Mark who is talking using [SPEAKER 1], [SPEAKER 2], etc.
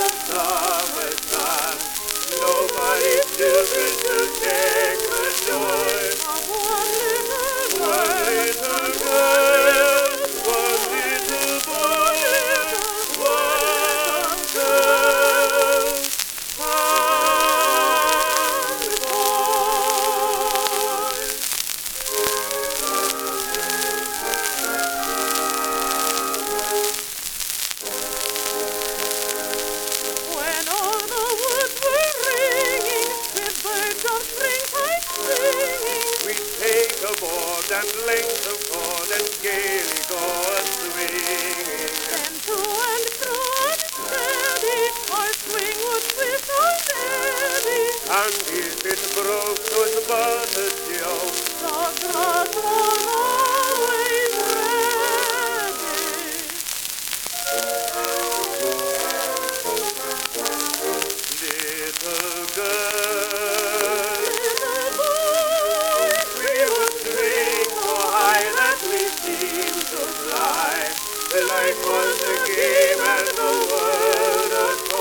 [SPEAKER 1] summertime. Nobody's children to take the joy of one little girl, one little boy, one girl, and boy. When all the woods were ringing with birds of springtime singing, we'd take a board and length of cord and gaily go a-swinging. Then to and fro unsteady, our swing would twist on eddy, and if it broke 'twas but a joke. The grass was always ready. Little girl, little boy, we would swing so high that we seemed to fly. The life was a game and the world a